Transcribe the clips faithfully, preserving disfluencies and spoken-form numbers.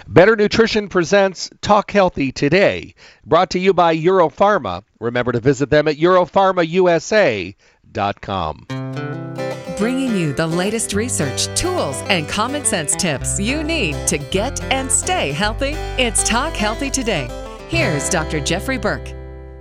Better Nutrition presents Talk Healthy Today, brought to you by Europharma. Remember to visit them at europharma u s a dot com. Bringing you the latest research, tools, and common sense tips you need to get and stay healthy. It's Talk Healthy Today. Here's Doctor Jeffrey Burke.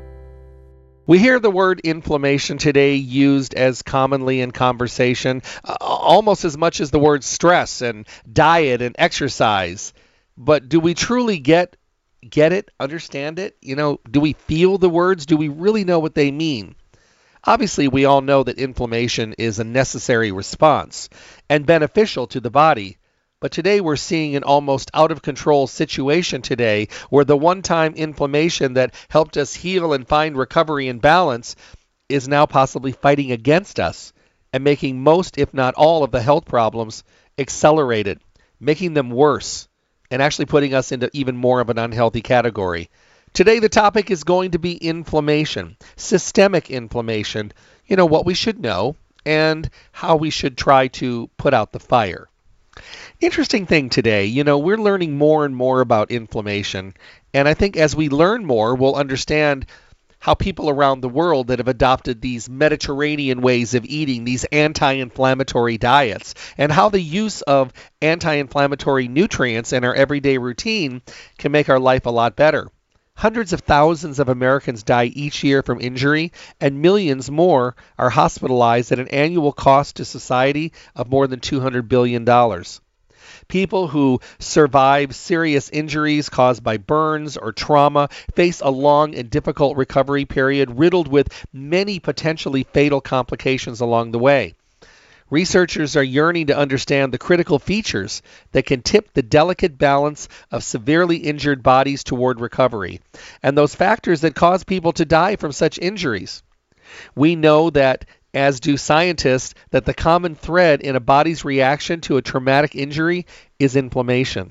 We hear the word inflammation today used as commonly in conversation, uh, almost as much as the word stress and diet and exercise. But do we truly get get it, understand it? You know, do we feel the words? Do we really know what they mean? Obviously, we all know that inflammation is a necessary response and beneficial to the body. But today we're seeing an almost out-of-control situation today where the one-time inflammation that helped us heal and find recovery and balance is now possibly fighting against us and making most, if not all, of the health problems accelerated, making them worse, and actually putting us into even more of an unhealthy category. Today the topic is going to be inflammation, systemic inflammation, you know, what we should know and how we should try to put out the fire. Interesting thing today, you know, we're learning more and more about inflammation, and I think as we learn more, we'll understand how people around the world that have adopted these Mediterranean ways of eating, these anti-inflammatory diets, and how the use of anti-inflammatory nutrients in our everyday routine can make our life a lot better. Hundreds of thousands of Americans die each year from injury, and millions more are hospitalized at an annual cost to society of more than two hundred billion dollars. People who survive serious injuries caused by burns or trauma face a long and difficult recovery period riddled with many potentially fatal complications along the way. Researchers are yearning to understand the critical features that can tip the delicate balance of severely injured bodies toward recovery, and those factors that cause people to die from such injuries. We know that, as do scientists, that the common thread in a body's reaction to a traumatic injury is inflammation.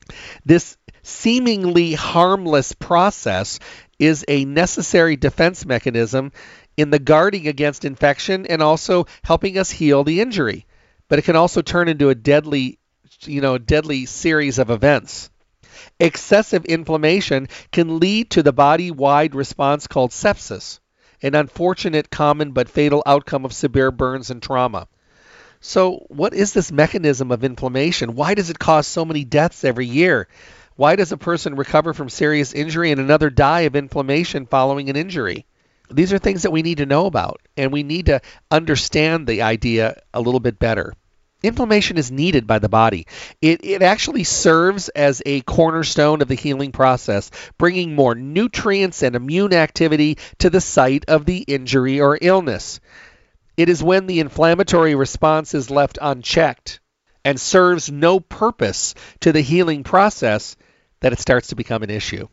This seemingly harmless process is a necessary defense mechanism in the guarding against infection and also helping us heal the injury. But it can also turn into a deadly, you know, deadly series of events. Excessive inflammation can lead to the body-wide response called sepsis, an unfortunate, common, but fatal outcome of severe burns and trauma. So what is this mechanism of inflammation? Why does it cause so many deaths every year? Why does a person recover from serious injury and another die of inflammation following an injury? These are things that we need to know about, and we need to understand the idea a little bit better. Inflammation is needed by the body. It, it actually serves as a cornerstone of the healing process, bringing more nutrients and immune activity to the site of the injury or illness. It is when the inflammatory response is left unchecked and serves no purpose to the healing process that it starts to become an issue.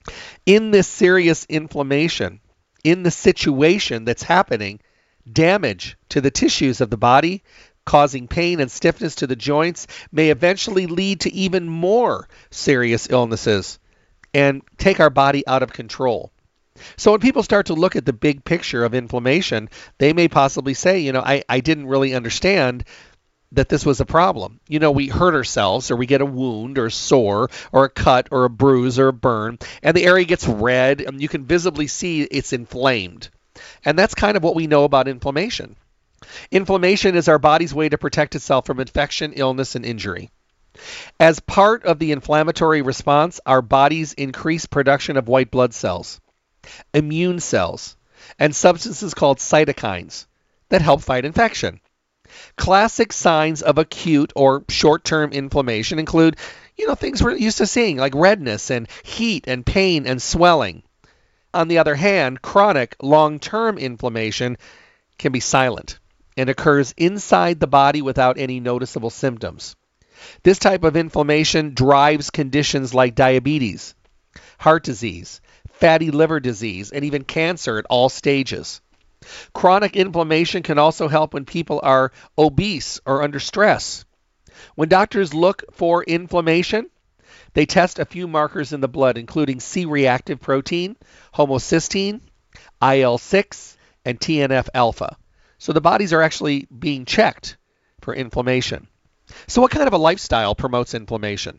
In this serious inflammation, in the situation that's happening, damage to the tissues of the body, causing pain and stiffness to the joints, may eventually lead to even more serious illnesses and take our body out of control. So when people start to look at the big picture of inflammation, they may possibly say, you know, I, I didn't really understand that this was a problem. You know, we hurt ourselves, or we get a wound or a sore or a cut or a bruise or a burn, and the area gets red and you can visibly see it's inflamed. And that's kind of what we know about inflammation. Inflammation is our body's way to protect itself from infection, illness, and injury. As part of the inflammatory response, our bodies increase production of white blood cells, immune cells, and substances called cytokines that help fight infection. Classic signs of acute or short-term inflammation include, you know, things we're used to seeing like redness and heat and pain and swelling. On the other hand, chronic long-term inflammation can be silent and occurs inside the body without any noticeable symptoms. This type of inflammation drives conditions like diabetes, heart disease, fatty liver disease, and even cancer at all stages. Chronic inflammation can also help when people are obese or under stress. When doctors look for inflammation, they test a few markers in the blood, including C-reactive protein, homocysteine, I L six, and T N F alpha. So the bodies are actually being checked for inflammation. So what kind of a lifestyle promotes inflammation?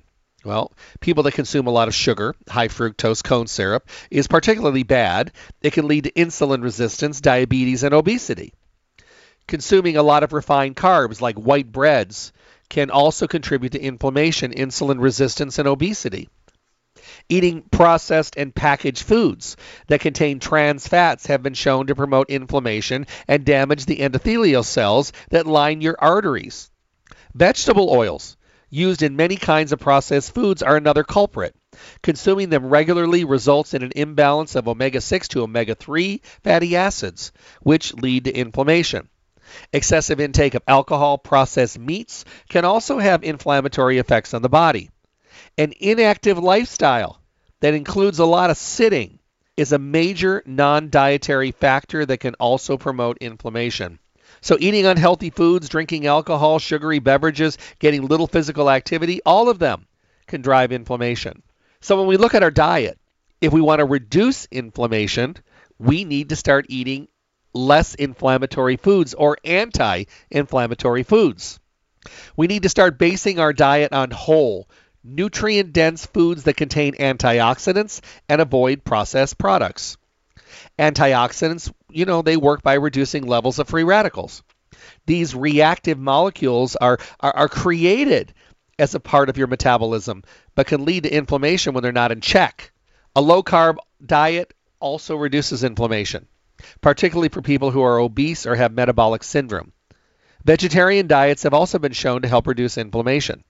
Well, people that consume a lot of sugar, high fructose corn syrup, is particularly bad. It can lead to insulin resistance, diabetes, and obesity. Consuming a lot of refined carbs like white breads can also contribute to inflammation, insulin resistance, and obesity. Eating processed and packaged foods that contain trans fats have been shown to promote inflammation and damage the endothelial cells that line your arteries. Vegetable oils used in many kinds of processed foods are another culprit. Consuming them regularly results in an imbalance of omega six to omega three fatty acids, which lead to inflammation. Excessive intake of alcohol, processed meats can also have inflammatory effects on the body. An inactive lifestyle that includes a lot of sitting is a major non-dietary factor that can also promote inflammation. So eating unhealthy foods, drinking alcohol, sugary beverages, getting little physical activity, all of them can drive inflammation. So when we look at our diet, if we want to reduce inflammation, we need to start eating less inflammatory foods or anti-inflammatory foods. We need to start basing our diet on whole, nutrient-dense foods that contain antioxidants and avoid processed products. Antioxidants, you know, they work by reducing levels of free radicals. These reactive molecules are, are, are created as a part of your metabolism, but can lead to inflammation when they're not in check. A low-carb diet also reduces inflammation, particularly for people who are obese or have metabolic syndrome. Vegetarian diets have also been shown to help reduce inflammation.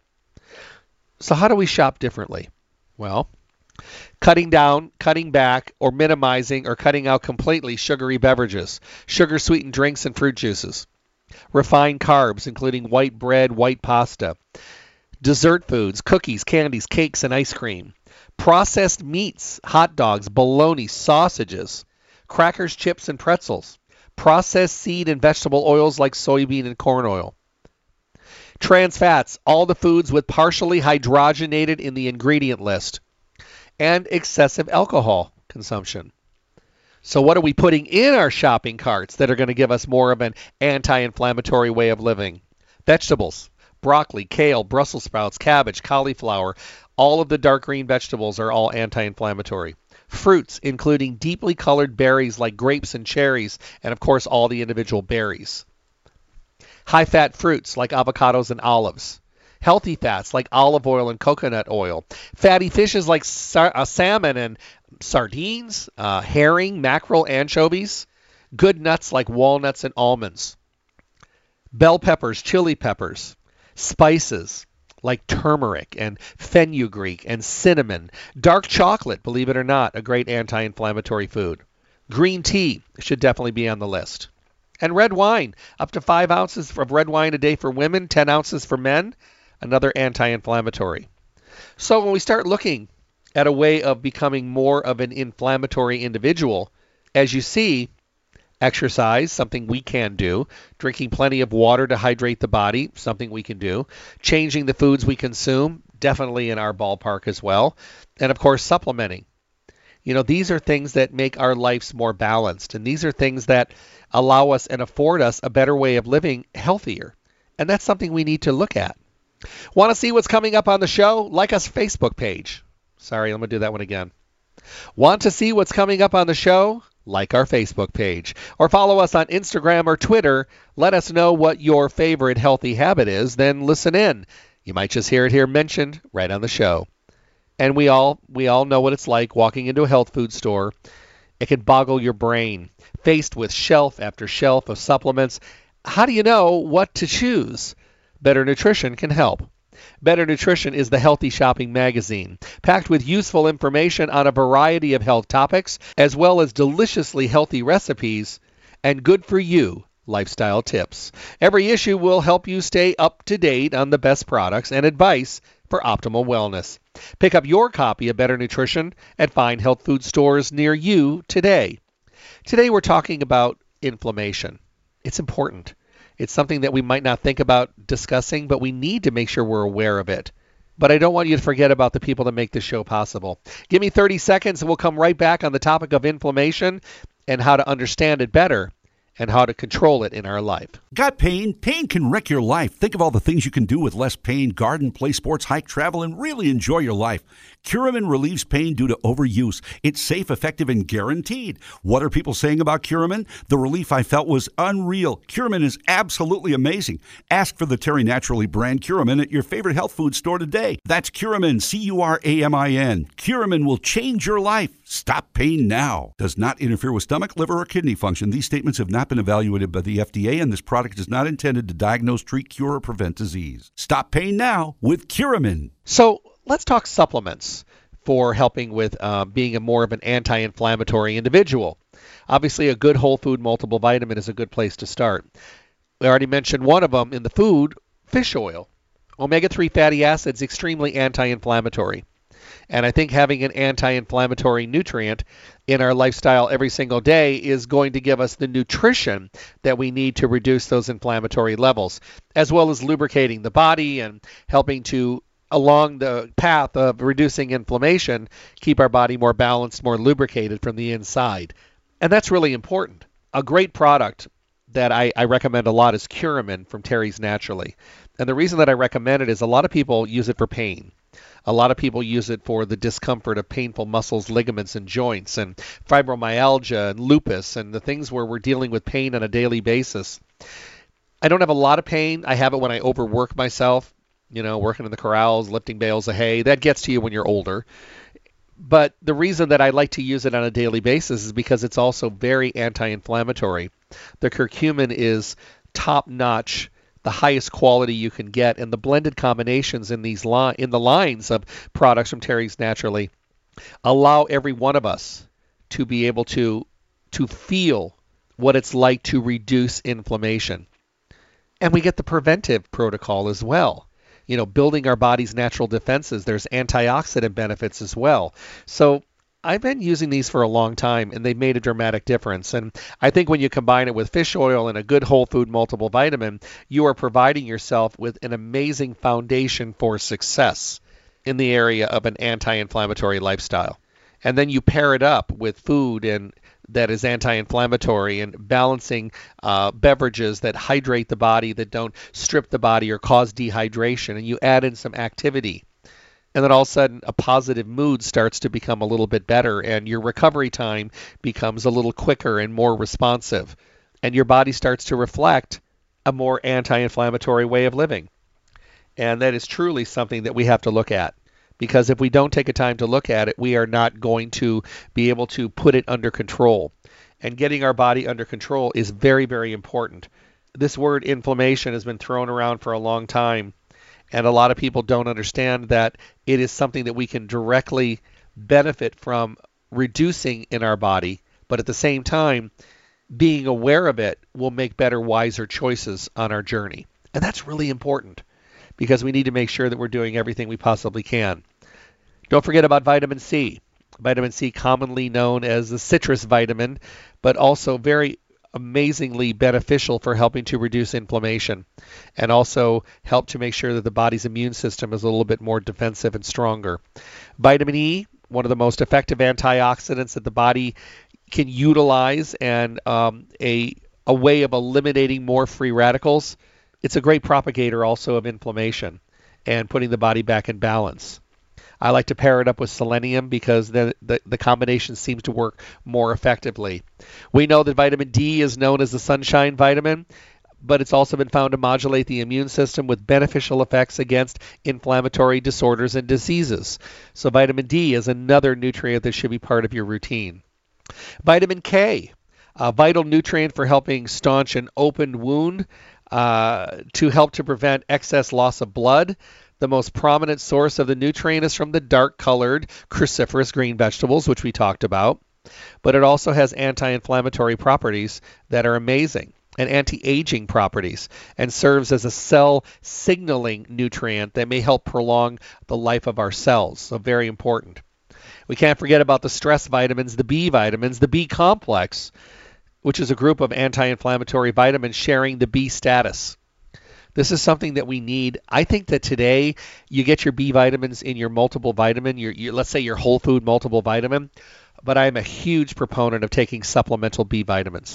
So how do we shop differently? Well, cutting down, cutting back, or minimizing or cutting out completely sugary beverages, sugar-sweetened drinks and fruit juices, refined carbs, including white bread, white pasta, dessert foods, cookies, candies, cakes, and ice cream, processed meats, hot dogs, bologna, sausages, crackers, chips, and pretzels, processed seed and vegetable oils like soybean and corn oil, trans fats, all the foods with partially hydrogenated in the ingredient list, and excessive alcohol consumption. So what are we putting in our shopping carts that are going to give us more of an anti-inflammatory way of living? Vegetables, broccoli, kale, Brussels sprouts, cabbage, cauliflower, all of the dark green vegetables are all anti-inflammatory. Fruits, including deeply colored berries like grapes and cherries, and of course all the individual berries. High-fat fruits like avocados and olives. Healthy fats like olive oil and coconut oil. Fatty fishes like sar- uh, salmon and sardines, uh, herring, mackerel, anchovies. Good nuts like walnuts and almonds. Bell peppers, chili peppers. Spices like turmeric and fenugreek and cinnamon. Dark chocolate, believe it or not, a great anti-inflammatory food. Green tea should definitely be on the list. And red wine, up to five ounces of red wine a day for women, ten ounces for men, another anti-inflammatory. So when we start looking at a way of becoming more of an inflammatory individual, as you see, exercise, something we can do, drinking plenty of water to hydrate the body, something we can do, changing the foods we consume, definitely in our ballpark as well, and of course supplementing. You know, these are things that make our lives more balanced, and these are things that allow us and afford us a better way of living healthier. And that's something we need to look at. Want to see what's coming up on the show? Like us Facebook page. Sorry, I'm going to do that one again. Want to see what's coming up on the show? Like our Facebook page. Or follow us on Instagram or Twitter. Let us know what your favorite healthy habit is, then listen in. You might just hear it here mentioned right on the show. And we all we all know what it's like walking into a health food store. It can boggle your brain, faced with shelf after shelf of supplements. How do you know what to choose? Better Nutrition can help. Better Nutrition is the healthy shopping magazine, packed with useful information on a variety of health topics, as well as deliciously healthy recipes and good-for-you lifestyle tips. Every issue will help you stay up to date on the best products and advice for optimal wellness. Pick up your copy of Better Nutrition at fine health food stores near you today. Today we're talking about inflammation. It's important. It's something that we might not think about discussing, but we need to make sure we're aware of it. But I don't want you to forget about the people that make this show possible. Give me thirty seconds and we'll come right back on the topic of inflammation and how to understand it better and how to control it in our life. Got pain? Pain can wreck your life. Think of all the things you can do with less pain. Garden, play sports, hike, travel, and really enjoy your life. Curamin relieves pain due to overuse. It's safe, effective, and guaranteed. What are people saying about Curamin? The relief I felt was unreal. Curamin is absolutely amazing. Ask for the Terry Naturally brand Curamin at your favorite health food store today. That's Curamin, C U R A M I N. Curamin will change your life. Stop pain now. Does not interfere with stomach, liver, or kidney function. These statements have not been evaluated by the F D A, and this product is not intended to diagnose, treat, cure, or prevent disease. Stop pain now with Curamin. So let's talk supplements for helping with uh, being a more of an anti-inflammatory individual. Obviously, a good whole food multiple vitamin is a good place to start. We already mentioned one of them in the food, fish oil. omega three fatty acids, extremely anti-inflammatory. And I think having an anti-inflammatory nutrient in our lifestyle every single day is going to give us the nutrition that we need to reduce those inflammatory levels, as well as lubricating the body and helping to, along the path of reducing inflammation, keep our body more balanced, more lubricated from the inside. And that's really important. A great product that I, I recommend a lot is Curamin from Terry's Naturally. And the reason that I recommend it is a lot of people use it for pain. A lot of people use it for the discomfort of painful muscles, ligaments, and joints, and fibromyalgia and lupus, and the things where we're dealing with pain on a daily basis. I don't have a lot of pain. I have it when I overwork myself, you know, working in the corrals, lifting bales of hay. That gets to you when you're older. But the reason that I like to use it on a daily basis is because it's also very anti-inflammatory. The curcumin is top-notch, the highest quality you can get, and the blended combinations in these li- in the lines of products from Terry's Naturally allow every one of us to be able to to feel what it's like to reduce inflammation. And we get the preventive protocol as well. You know, building our body's natural defenses. There's antioxidant benefits as well. So I've been using these for a long time, and they've made a dramatic difference. And I think when you combine it with fish oil and a good whole food multiple vitamin, you are providing yourself with an amazing foundation for success in the area of an anti-inflammatory lifestyle. And then you pair it up with food and that is anti-inflammatory and balancing uh, beverages that hydrate the body, that don't strip the body or cause dehydration, and you add in some activity. And then all of a sudden, a positive mood starts to become a little bit better, and your recovery time becomes a little quicker and more responsive. And your body starts to reflect a more anti-inflammatory way of living. And that is truly something that we have to look at. Because if we don't take a time to look at it, we are not going to be able to put it under control. And getting our body under control is very, very important. This word inflammation has been thrown around for a long time. And a lot of people don't understand that it is something that we can directly benefit from reducing in our body. But at the same time, being aware of it will make better, wiser choices on our journey. And that's really important because we need to make sure that we're doing everything we possibly can. Don't forget about vitamin C. Vitamin C, commonly known as the citrus vitamin, but also very amazingly beneficial for helping to reduce inflammation and also help to make sure that the body's immune system is a little bit more defensive and stronger. Vitamin E, one of the most effective antioxidants that the body can utilize and um, a, a way of eliminating more free radicals. It's a great propagator also of inflammation and putting the body back in balance. I like to pair it up with selenium because the, the, the combination seems to work more effectively. We know that vitamin D is known as the sunshine vitamin, but it's also been found to modulate the immune system with beneficial effects against inflammatory disorders and diseases. So vitamin D is another nutrient that should be part of your routine. Vitamin K, a vital nutrient for helping staunch an open wound, uh, to help to prevent excess loss of blood. The most prominent source of the nutrient is from the dark-colored cruciferous green vegetables, which we talked about. But it also has anti-inflammatory properties that are amazing and anti-aging properties and serves as a cell signaling nutrient that may help prolong the life of our cells. So very important. We can't forget about the stress vitamins, the B vitamins, the B complex, which is a group of anti-inflammatory vitamins sharing the B status. This is something that we need. I think that today you get your B vitamins in your multiple vitamin, your, your let's say your whole food multiple vitamin, but I'm a huge proponent of taking supplemental B vitamins.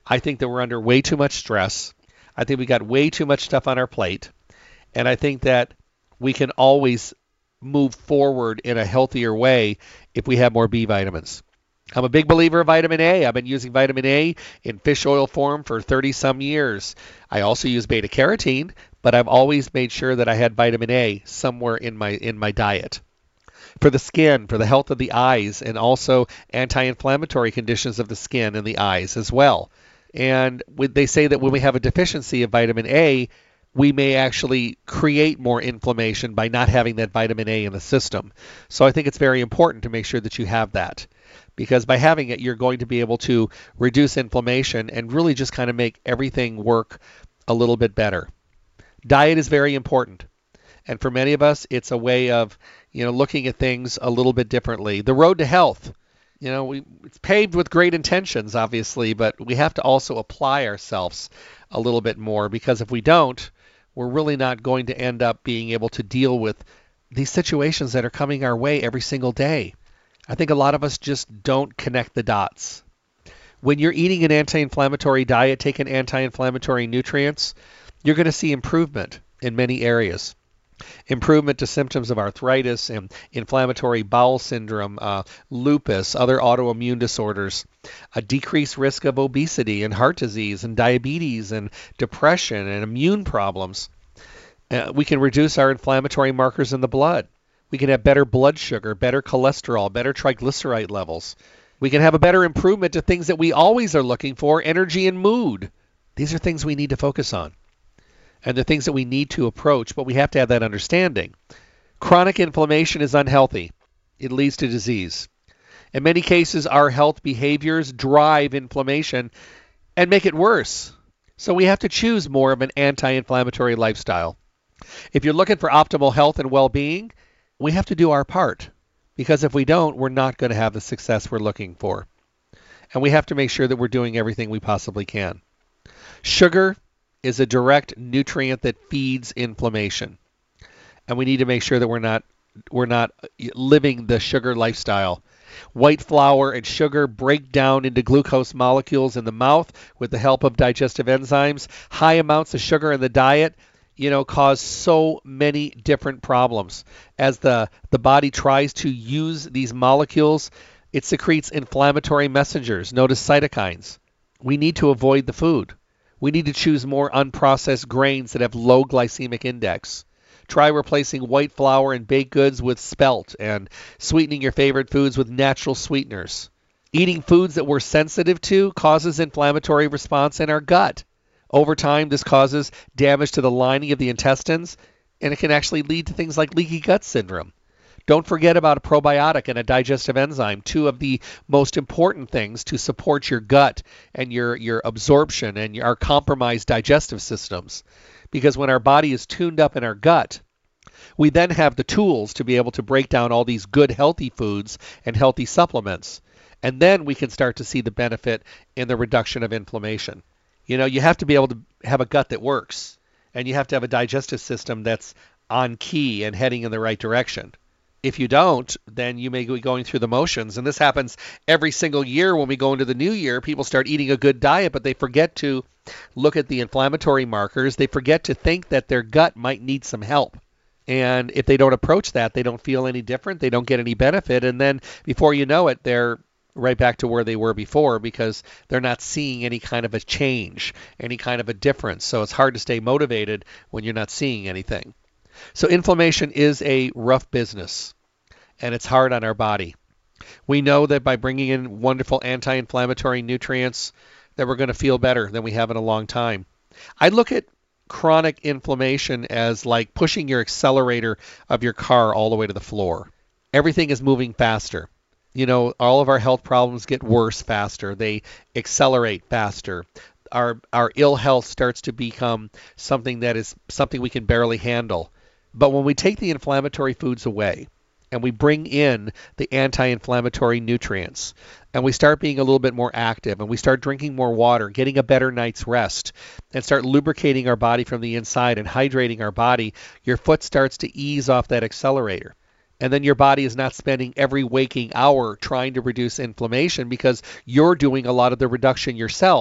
I think that we're under way too much stress. I think we got way too much stuff on our plate. And I think that we can always move forward in a healthier way if we have more B vitamins. I'm a big believer of vitamin A. I've been using vitamin A in fish oil form for thirty some years. I also use beta carotene, but I've always made sure that I had vitamin A somewhere in my in my diet. For the skin, for the health of the eyes, and also anti-inflammatory conditions of the skin and the eyes as well. And they say that when we have a deficiency of vitamin A, we may actually create more inflammation by not having that vitamin A in the system. So I think it's very important to make sure that you have that, because by having it, you're going to be able to reduce inflammation and really just kind of make everything work a little bit better. Diet is very important. And for many of us, it's a way of, you know, looking at things a little bit differently. The road to health, you know, we, it's paved with great intentions, obviously, but we have to also apply ourselves a little bit more, because if we don't, we're really not going to end up being able to deal with these situations that are coming our way every single day. I think a lot of us just don't connect the dots. When you're eating an anti-inflammatory diet, taking anti-inflammatory nutrients, you're going to see improvement in many areas. Improvement to symptoms of arthritis and inflammatory bowel syndrome, uh, lupus, other autoimmune disorders, a decreased risk of obesity and heart disease and diabetes and depression and immune problems. Uh, we can reduce our inflammatory markers in the blood. We can have better blood sugar, better cholesterol, better triglyceride levels. We can have a better improvement to things that we always are looking for, energy and mood. These are things we need to focus on. And the things that we need to approach, but we have to have that understanding. Chronic inflammation is unhealthy. It leads to disease. In many cases, our health behaviors drive inflammation and make it worse. So we have to choose more of an anti-inflammatory lifestyle. If you're looking for optimal health and well-being, we have to do our part. Because if we don't, we're not going to have the success we're looking for. And we have to make sure that we're doing everything we possibly can. Sugar is a direct nutrient that feeds inflammation. And we need to make sure that we're not we're not living the sugar lifestyle. White flour and sugar break down into glucose molecules in the mouth with the help of digestive enzymes. High amounts of sugar in the diet, you know, cause so many different problems. As the, the body tries to use these molecules, it secretes inflammatory messengers, known as cytokines. We need to avoid the food. We need to choose more unprocessed grains that have low glycemic index. Try replacing white flour and baked goods with spelt and sweetening your favorite foods with natural sweeteners. Eating foods that we're sensitive to causes inflammatory response in our gut. Over time, this causes damage to the lining of the intestines, and it can actually lead to things like leaky gut syndrome. Don't forget about a probiotic and a digestive enzyme, two of the most important things to support your gut and your, your absorption and our compromised digestive systems. Because when our body is tuned up in our gut, we then have the tools to be able to break down all these good, healthy foods and healthy supplements. And then we can start to see the benefit in the reduction of inflammation. You know, you have to be able to have a gut that works, and you have to have a digestive system that's on key and heading in the right direction. If you don't, then you may be going through the motions. And this happens every single year when we go into the new year. People start eating a good diet, but they forget to look at the inflammatory markers. They forget to think that their gut might need some help. And if they don't approach that, they don't feel any different. They don't get any benefit. And then before you know it, they're right back to where they were before, because they're not seeing any kind of a change, any kind of a difference. So it's hard to stay motivated when you're not seeing anything. So inflammation is a rough business, and it's hard on our body. We know that by bringing in wonderful anti-inflammatory nutrients that we're going to feel better than we have in a long time. I look at chronic inflammation as like pushing your accelerator of your car all the way to the floor. Everything is moving faster. You know, all of our health problems get worse faster. They accelerate faster. Our our ill health starts to become something that is something we can barely handle. But when we take the inflammatory foods away and we bring in the anti-inflammatory nutrients and we start being a little bit more active and we start drinking more water, getting a better night's rest, and start lubricating our body from the inside and hydrating our body, your foot starts to ease off that accelerator. And then your body is not spending every waking hour trying to reduce inflammation because you're doing a lot of the reduction yourself.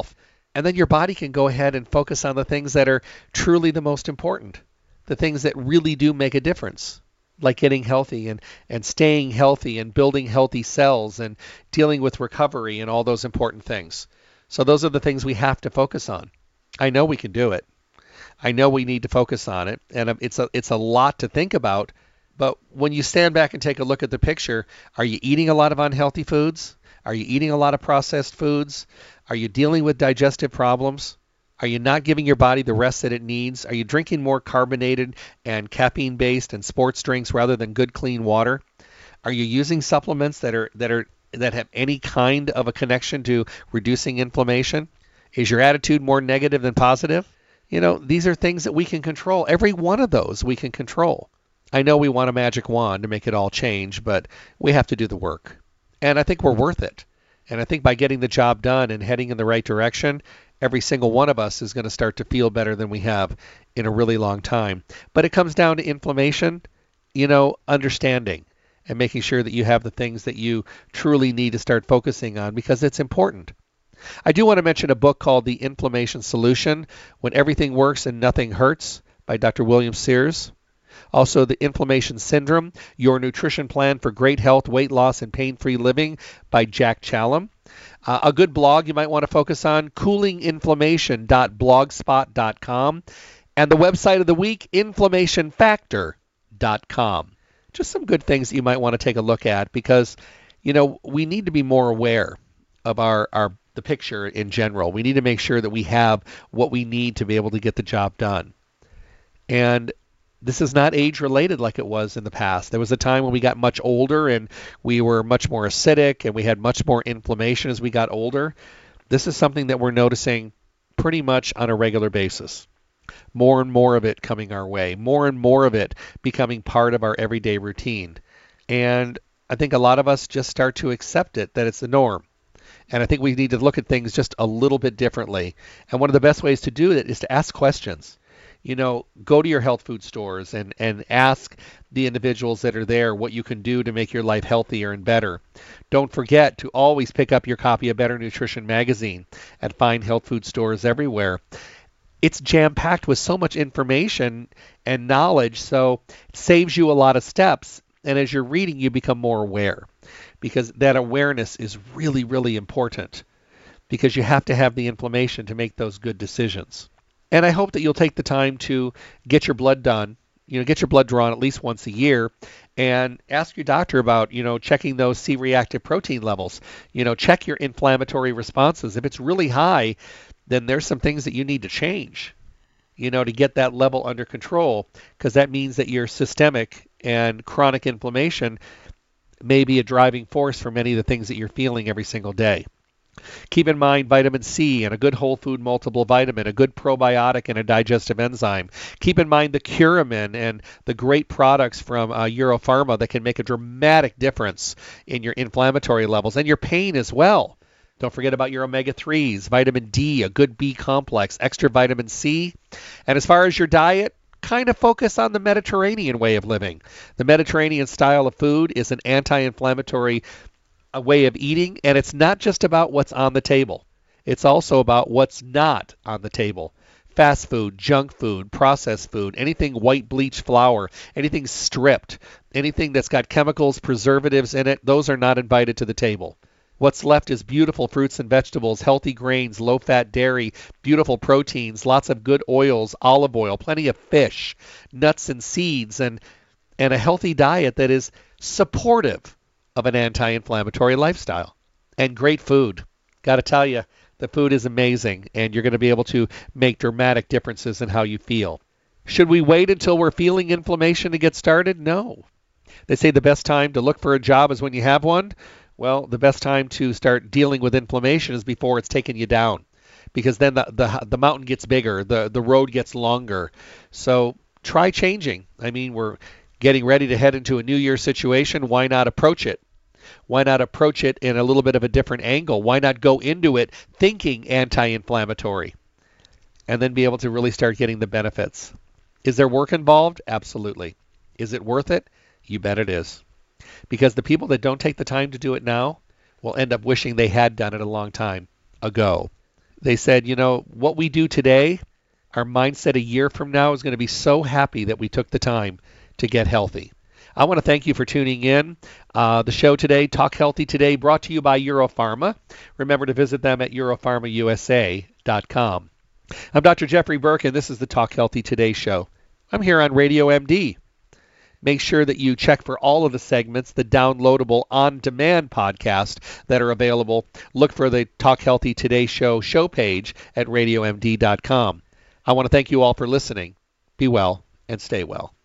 And then your body can go ahead and focus on the things that are truly the most important, the things that really do make a difference, like getting healthy and, and staying healthy and building healthy cells and dealing with recovery and all those important things. So those are the things we have to focus on. I know we can do it. I know we need to focus on it, and it's a, it's a lot to think about. But when you stand back and take a look at the picture, are you eating a lot of unhealthy foods? Are you eating a lot of processed foods? Are you dealing with digestive problems? Are you not giving your body the rest that it needs? Are you drinking more carbonated and caffeine-based and sports drinks rather than good, clean water? Are you using supplements that are that are that have any kind of a connection to reducing inflammation? Is your attitude more negative than positive? You know, these are things that we can control. Every one of those we can control. I know we want a magic wand to make it all change, but we have to do the work. And I think we're worth it. And I think by getting the job done and heading in the right direction, every single one of us is going to start to feel better than we have in a really long time. But it comes down to inflammation, you know, understanding and making sure that you have the things that you truly need to start focusing on, because it's important. I do want to mention a book called The Inflammation Solution, When Everything Works and Nothing Hurts, by Doctor William Sears. Also, The Inflammation Syndrome, Your Nutrition Plan for Great Health, Weight Loss, and Pain-Free Living, by Jack Challam. Uh, a good blog you might want to focus on, cooling inflammation dot blogspot dot com. And the website of the week, inflammation factor dot com. Just some good things that you might want to take a look at, because, you know, we need to be more aware of our, our the picture in general. We need to make sure that we have what we need to be able to get the job done. And this is not age-related like it was in the past. There was a time when we got much older and we were much more acidic and we had much more inflammation as we got older. This is something that we're noticing pretty much on a regular basis. More and more of it coming our way. More and more of it becoming part of our everyday routine. And I think a lot of us just start to accept it, that it's the norm. And I think we need to look at things just a little bit differently. And one of the best ways to do it is to ask questions. You know, go to your health food stores and, and ask the individuals that are there what you can do to make your life healthier and better. Don't forget to always pick up your copy of Better Nutrition Magazine at fine health food stores everywhere. It's jam-packed with so much information and knowledge, so it saves you a lot of steps. And as you're reading, you become more aware, because that awareness is really, really important, because you have to have the information to make those good decisions. And I hope that you'll take the time to get your blood done, you know, get your blood drawn at least once a year, and ask your doctor about, you know, checking those C-reactive protein levels. You know, check your inflammatory responses. If it's really high, then there's some things that you need to change, you know, to get that level under control, because that means that your systemic and chronic inflammation may be a driving force for many of the things that you're feeling every single day. Keep in mind vitamin C and a good whole food multiple vitamin, a good probiotic and a digestive enzyme. Keep in mind the Curamin and the great products from uh, Europharma that can make a dramatic difference in your inflammatory levels and your pain as well. Don't forget about your omega threes, vitamin D, a good B complex, extra vitamin C. And as far as your diet, kind of focus on the Mediterranean way of living. The Mediterranean style of food is an anti-inflammatory a way of eating, and it's not just about what's on the table. It's also about what's not on the table. Fast food, junk food, processed food, anything white bleached flour, anything stripped, anything that's got chemicals, preservatives in it, those are not invited to the table. What's left is beautiful fruits and vegetables, healthy grains, low-fat dairy, beautiful proteins, lots of good oils, olive oil, plenty of fish, nuts and seeds, and, and a healthy diet that is supportive of an anti-inflammatory lifestyle. And great food. Got to tell you, the food is amazing, and you're going to be able to make dramatic differences in how you feel. Should we wait until we're feeling inflammation to get started? No. They say the best time to look for a job is when you have one. Well, the best time to start dealing with inflammation is before it's taken you down, because then the the, the mountain gets bigger, the, the road gets longer. So try changing. I mean, we're getting ready to head into a New Year situation. Why not approach it? Why not approach it in a little bit of a different angle? Why not go into it thinking anti-inflammatory and then be able to really start getting the benefits? Is there work involved? Absolutely. Is it worth it? You bet it is. Because the people that don't take the time to do it now will end up wishing they had done it a long time ago. They said, you know, what we do today, our mindset a year from now is going to be so happy that we took the time to get healthy. I want to thank you for tuning in. Uh, the show today, Talk Healthy Today, brought to you by Europharma. Remember to visit them at europharma u s a dot com. I'm Doctor Jeffrey Burke, and this is the Talk Healthy Today show. I'm here on Radio M D. Make sure that you check for all of the segments, the downloadable on-demand podcast that are available. Look for the Talk Healthy Today show show page at radio m d dot com. I want to thank you all for listening. Be well and stay well.